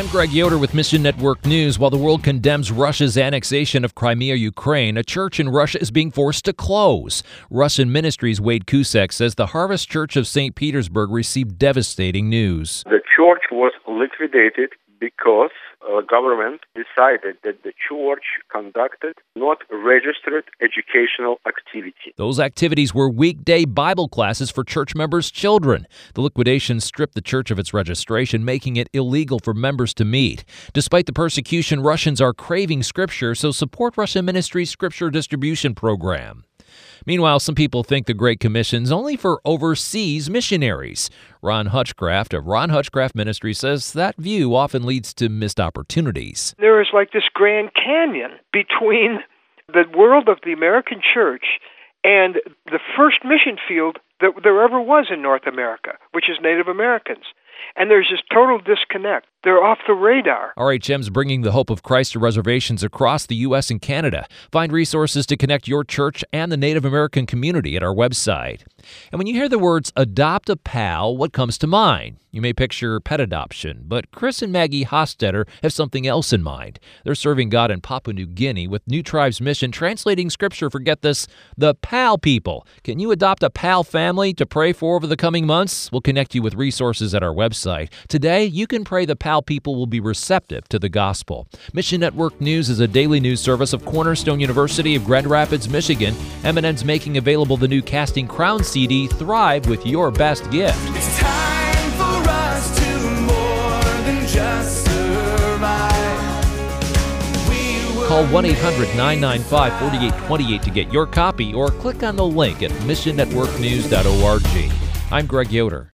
Greg Yoder with Mission Network News. While the world condemns Russia's annexation of Crimea, Ukraine, a church in Russia is being forced to close. Russian Ministries' Wade Kusek says the Harvest Church of St. Petersburg received devastating news. The church was liquidated because the government decided that the church conducted not registered educational activity. Those activities were weekday Bible classes for church members' children. The liquidation stripped the church of its registration, making it illegal for members to meet. Despite the persecution, Russians are craving Scripture, so support Russian Ministries' Scripture distribution program. Meanwhile, some people think the Great Commission's only for overseas missionaries. Ron Hutchcraft of Ron Hutchcraft Ministry says that view often leads to missed opportunities. There is like this Grand Canyon between the world of the American church and the first mission field that there ever was in North America, which is Native Americans. And there's this total disconnect. They're off the radar. RHM's bringing the hope of Christ to reservations across the U.S. and Canada. Find resources to connect your church and the Native American community at our website. And when you hear the words adopt a pal, what comes to mind? You may picture pet adoption, but Chris and Maggie Hostetter have something else in mind. They're serving God in Papua New Guinea with New Tribes Mission, translating Scripture for, get this, the PAL people. Can you adopt a PAL family to pray for over the coming months? We'll connect you with resources at our website. Today, you can pray the PAL people will be receptive to the gospel. Mission Network News is a daily news service of Cornerstone University of Grand Rapids, Michigan. M&N's making available the new Casting Crowns CD, Thrive with Your Best Gift. It's time for us to more than just survive. Call 1-800-995-4828 to get your copy or click on the link at missionnetworknews.org. I'm Greg Yoder.